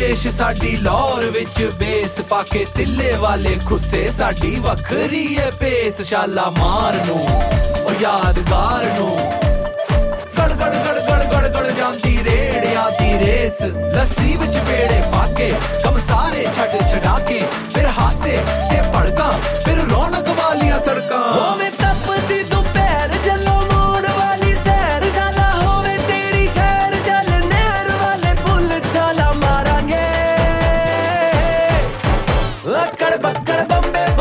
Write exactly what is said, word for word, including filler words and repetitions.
ਪੇਸ਼ ਸਾਡੀ ਲਾਹੌਰ ਵਿੱਚ ਬੇਸ ਪਾ ਕੇ ਤਿੱਲੇ ਵਾਲੇ ਖੁੱਸੇ ਸਾਡੀ ਵੱਖਰੀ ਏ ਪੇਸ ਸ਼ਾਲਾ ਮਾਰ ਨੂੰ ਉਹ ਯਾਦਗਾਰ ਨੂੰ ਗੜ ਗੜ ਗੜ ਗੜ ਗੜ ਗੜ ਜਾਂਦੀ ਰੇੜਿਆਂ ਦੀ ਰੇਸ ਲੱਸੀ ਵਿੱਚ ਵੇੜੇ ਪਾ ਕੇ ਕੰਮ ਸਾਰੇ ਛੱਡ ਛਡਾ ਕੇ ਫਿਰ ਹਾਸੇ ਤੇ ਭੜਕਾਂ ਫਿਰ ਰੌਣਕ ਵਾਲੀਆਂ ਸੜਕਾਂ ਹੋਵੇ ਤਪਦੀ ਦੁਪਹਿਰ ਜੱਲੋ ਮੋੜ ਵਾਲੀ ਸੈਰ ਸਾਲਾ ਹੋਵੇ ਤੇਰੀ ਸੈਰ ਚੱਲ ਨਹਿਰ ਵਾਲੇ ਬੁੱਲ ਛਾਲਾ ਮਾਰਾਂਗੇ ਅਕੜ ਬੱਕੜ ਬੰਬੇ